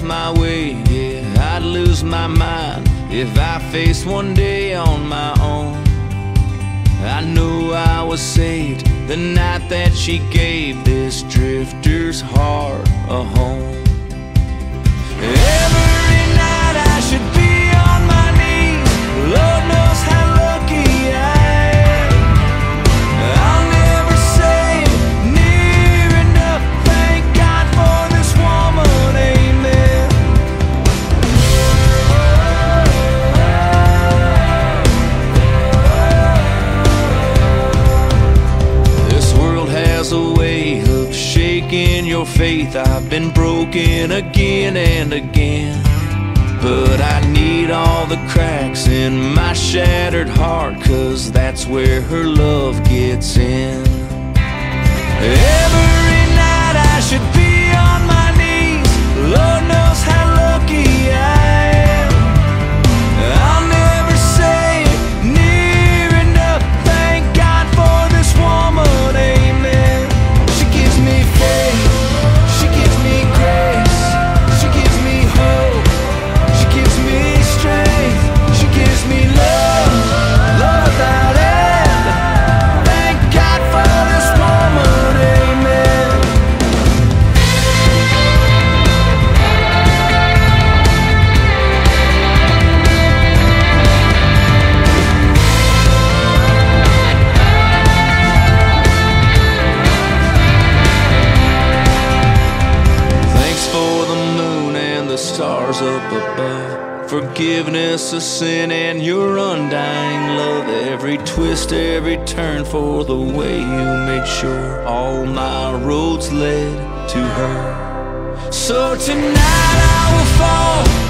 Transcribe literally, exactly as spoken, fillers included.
my way, yeah, I'd lose my mind if I faced one day on my own. I knew I was saved the night that she gave this drifter's heart a home. Every night I should be on my knees, Lord knows how lucky I am. I'll never say near enough, thank God for this woman, amen. This world has a way of shaking your faith. I've been broken again and again, but I need all the cracks in my shattered heart, 'cause that's where her love gets in. Every night I should be on my knees, Lord knows how lucky I am. I'll never say near enough, thank God for this woman, amen. She gives me faith, she gives me grace, she gives me hope, she gives me strength, she gives me love, love without end. Thank God for this woman, amen. Thanks for the moon and the stars up above, forgiveness of sin and your undying love. Every twist, every turn, for the way you made sure all my roads led to her. So tonight I will fall